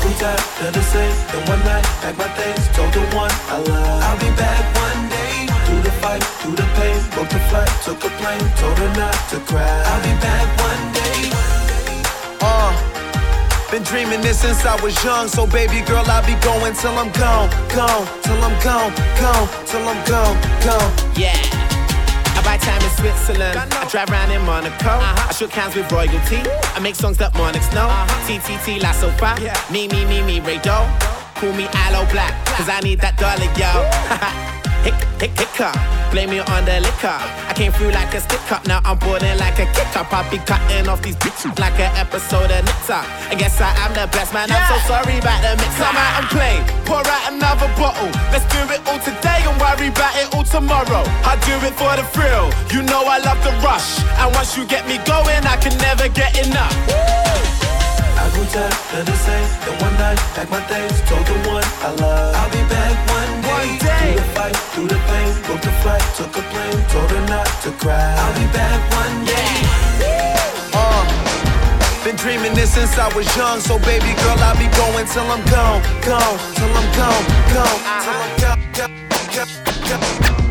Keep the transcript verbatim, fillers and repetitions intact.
grew tired of the same. Then one night, packed my things, told the one I love I'll be back one day. Through the fight, through the pain, booked a flight, took a plane, told her not to cry. I'll be back one day. Uh, been dreaming this since I was young, so baby girl, I'll be going till I'm gone, gone, till I'm gone, gone, till I'm gone, gone. Yeah. I buy time in Switzerland, I drive around in Monaco, uh-huh. I shook hands with royalty, I make songs that monarchs know, uh-huh. T T T La Sofa, yeah. Me, me, me, me, Ray Doe, call me Aloe Black, cause I need that dollar, yo. Hick, hick, hiccup, blame me on the liquor. I came through like a stick up, now I'm boarding like a kick up. I'll be cutting off these bitches like an episode of Nix Up. I guess I am the best man, yeah. I'm so sorry about the mix. Come out and play, pour out another bottle. Let's do it all today and worry about it all tomorrow. I do it for the thrill, you know I love the rush. And once you get me going, I can never get enough. I grew tired of the same. Then one night, packed my things, told the one I love I'll be back one day. One day. Through the fight, through the pain, booked a flight, took a plane, told her not to cry. I'll be back one day. Yeah. Uh, been dreaming this since I was young, so baby girl, I'll be going till I'm gone, gone, till I'm gone, gone, till I'm gone, gone, gone, gone.